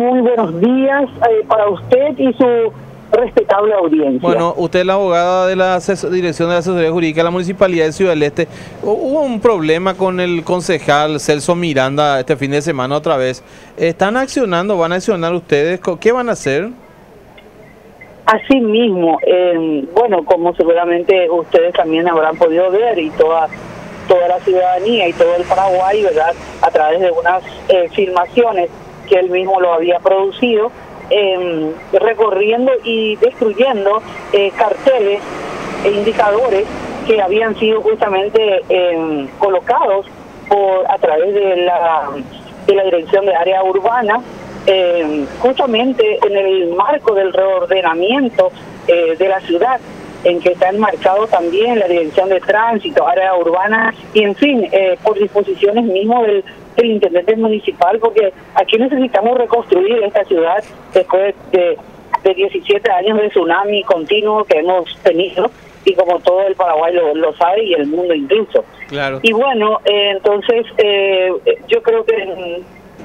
muy buenos días para usted y su respetable audiencia. Bueno, usted es la abogada de la Dirección de la Asesoría Jurídica de la Municipalidad de Ciudad del Este. Hubo un problema con el concejal Celso Miranda este fin de semana otra vez. ¿Están accionando? ¿Van a accionar ustedes? ¿Qué van a hacer? Así mismo, bueno, como seguramente ustedes también habrán podido ver y toda la ciudadanía y todo el Paraguay, ¿verdad?, a través de unas filmaciones que él mismo lo había producido, recorriendo y destruyendo carteles e indicadores que habían sido justamente colocados a través de la Dirección de Área Urbana, justamente en el marco del reordenamiento de la ciudad, en que está enmarcado también la Dirección de Tránsito, Área Urbana, y en fin, por disposiciones mismo del intendente municipal, porque aquí necesitamos reconstruir esta ciudad después de 17 años de tsunami continuo que hemos tenido, y como todo el Paraguay lo sabe y el mundo incluso. Claro. Y bueno, entonces yo creo que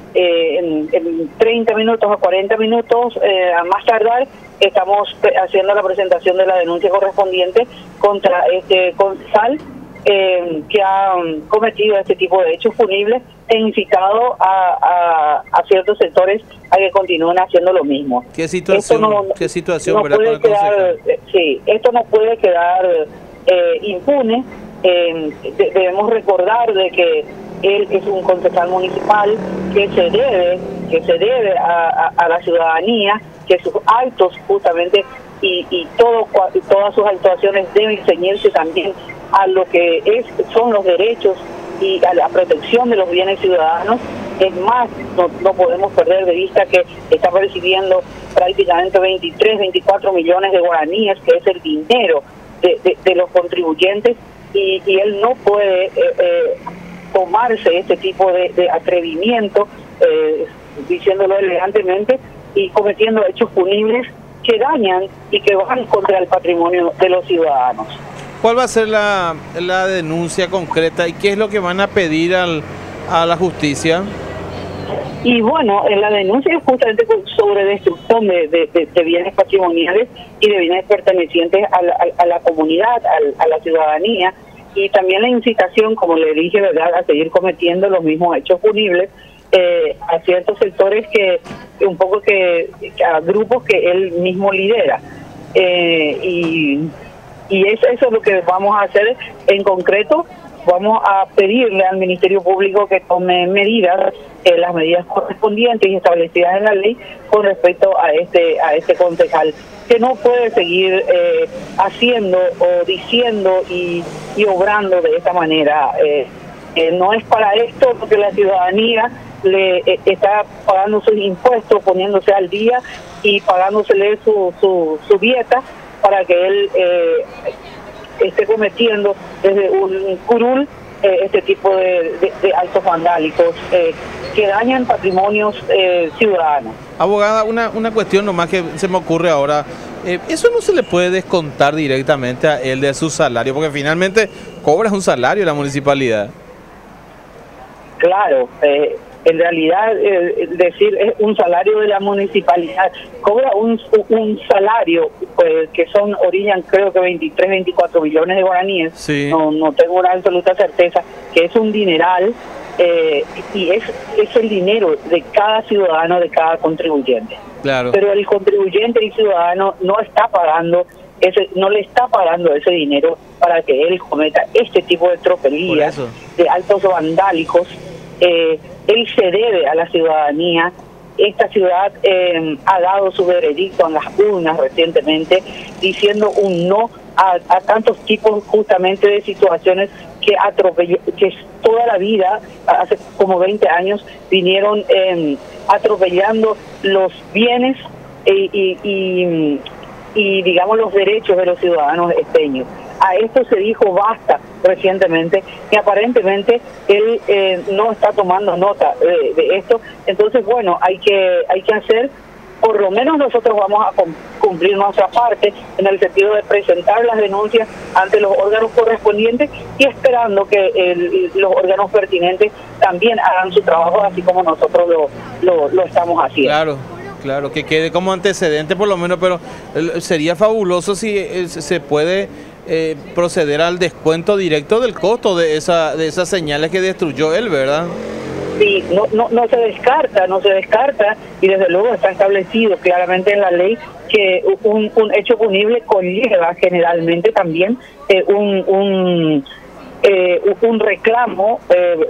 en 30 minutos o 40 minutos a más tardar estamos haciendo la presentación de la denuncia correspondiente contra este concejal que ha cometido este tipo de hechos punibles e incitado a ciertos sectores a que continúen haciendo lo mismo. ¿Qué situación? ¿Qué situación, no verdad, puede con el quedar, sí, esto no puede quedar impune. Debemos recordar de que él es un concejal municipal que se debe a la ciudadanía, que sus actos justamente y todas sus actuaciones deben ceñirse también a lo que son los derechos y a la protección de los bienes ciudadanos. Es más, no podemos perder de vista que está recibiendo prácticamente 24 millones de guaraníes, que es el dinero de los contribuyentes, y él no puede tomarse este tipo de atrevimiento, diciéndolo elegantemente, y cometiendo hechos punibles que dañan y que van contra el patrimonio de los ciudadanos. ¿Cuál va a ser la denuncia concreta y qué es lo que van a pedir a la justicia? Y bueno, en la denuncia es justamente sobre destrucción de bienes patrimoniales y de bienes pertenecientes a la comunidad, a la ciudadanía, y también la incitación, como le dije, ¿verdad?, a seguir cometiendo los mismos hechos punibles a ciertos sectores a grupos que él mismo lidera. Y eso es lo que vamos a hacer en concreto. Vamos a pedirle al Ministerio Público que tome medidas, las medidas correspondientes y establecidas en la ley con respecto a este concejal, que no puede seguir haciendo o diciendo y obrando de esta manera. No es para esto porque la ciudadanía le está pagando sus impuestos, poniéndose al día y pagándosele su dieta para que él esté cometiendo desde un curul este tipo de actos vandálicos que dañan patrimonios ciudadanos. Abogada, una cuestión nomás que se me ocurre ahora. ¿Eso no se le puede descontar directamente a él de su salario? Porque finalmente cobra un salario la municipalidad. Claro, en realidad decir es un salario de la municipalidad, cobra un salario que orillan creo que 24 millones de guaraníes. Sí. No tengo una absoluta certeza, que es un dineral, y es el dinero de cada ciudadano, de cada contribuyente. Claro. Pero el contribuyente y ciudadano no le está pagando ese dinero para que él cometa este tipo de tropelías, de actos vandálicos. Él se debe a la ciudadanía. Esta ciudad ha dado su veredicto en las urnas recientemente, diciendo un no a tantos tipos justamente de situaciones que toda la vida, hace como 20 años, vinieron atropellando los bienes y digamos los derechos de los ciudadanos esteños. A esto se dijo basta recientemente, y aparentemente él no está tomando nota de esto. Entonces, bueno, hay que hacer, por lo menos nosotros vamos a cumplir nuestra parte en el sentido de presentar las denuncias ante los órganos correspondientes y esperando que los órganos pertinentes también hagan su trabajo así como nosotros lo estamos haciendo. Claro. Claro, que quede como antecedente por lo menos, pero sería fabuloso si se puede proceder al descuento directo del costo de esas señales que destruyó él, ¿verdad? Sí, no se descarta y desde luego está establecido claramente en la ley que un hecho punible conlleva generalmente también un reclamo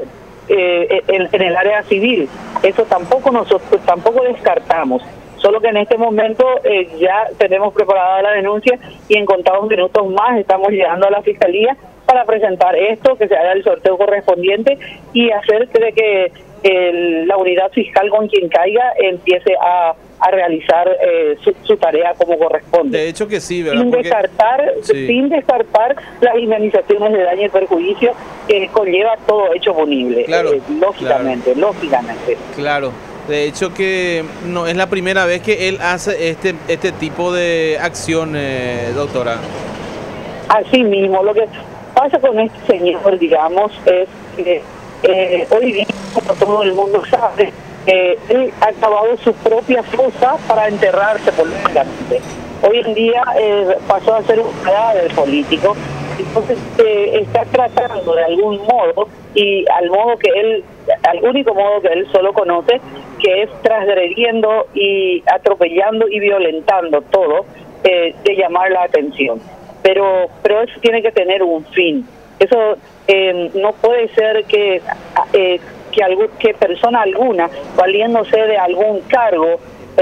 en el área civil. Eso nosotros tampoco descartamos, solo que en este momento ya tenemos preparada la denuncia y en contados minutos más estamos llegando a la Fiscalía para presentar esto, que se haga el sorteo correspondiente y hacer de que la unidad fiscal con quien caiga empiece a realizar su tarea como corresponde. De hecho que sí, ¿verdad? Sin descartar las indemnizaciones de daño y perjuicio que conlleva todo hecho punible. Claro, lógicamente. Claro. De hecho que no es la primera vez que él hace este tipo de acción, doctora. Así mismo, lo que pasa con este señor, digamos, es que hoy día, como todo el mundo sabe, él ha acabado su propia fosa para enterrarse políticamente. Hoy en día pasó a ser un cadáver político, entonces está tratando de algún modo, y al único modo que él solo conoce, que es transgrediendo y atropellando y violentando todo, de llamar la atención. Pero eso tiene que tener un fin. Eso no puede ser que persona alguna, valiéndose de algún cargo,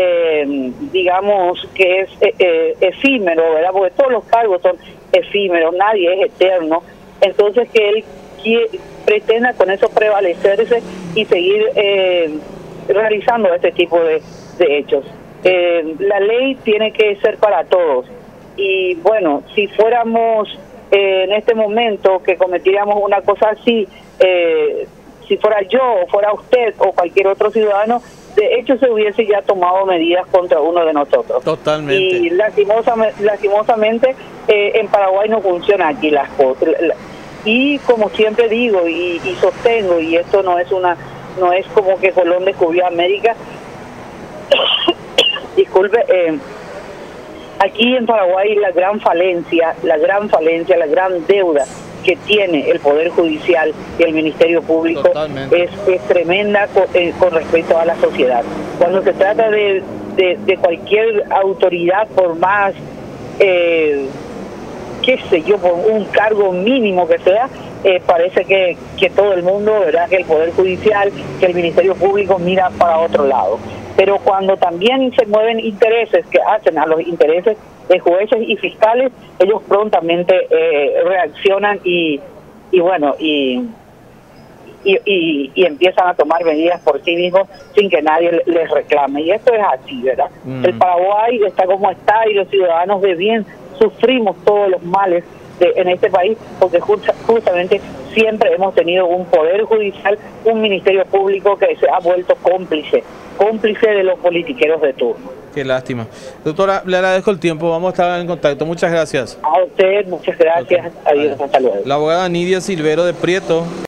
digamos que es efímero, ¿verdad? Porque todos los cargos son efímeros, nadie es eterno. Entonces que él pretenda con eso prevalecerse y seguir realizando este tipo de hechos. La ley tiene que ser para todos. Y bueno, si fuéramos en este momento que cometiéramos una cosa así, si fuera yo o fuera usted o cualquier otro ciudadano, de hecho se hubiese ya tomado medidas contra uno de nosotros. Totalmente. Y lastimosamente en Paraguay no funciona aquí las cosas. Y como siempre digo y sostengo, y esto no es como que Colón descubrió América, disculpe, aquí en Paraguay la gran falencia, la gran deuda que tiene el Poder Judicial y el Ministerio Público es tremenda con respecto a la sociedad. Cuando se trata de cualquier autoridad, por más, qué sé yo, por un cargo mínimo que sea, parece que todo el mundo, ¿verdad?, que el Poder Judicial, que el Ministerio Público mira para otro lado. Pero cuando también se mueven intereses que hacen a los intereses de jueces y fiscales, ellos prontamente reaccionan y empiezan a tomar medidas por sí mismos sin que nadie les reclame. Y esto es así, ¿verdad? El Paraguay está como está y los ciudadanos de bien sufrimos todos los males en este país porque justamente siempre hemos tenido un poder judicial, un ministerio público que se ha vuelto cómplice de los politiqueros de turno. Qué lástima. Doctora, le agradezco el tiempo, vamos a estar en contacto. Muchas gracias. A usted, muchas gracias. Adiós, hasta luego. La abogada Nidia Silvero de Prieto.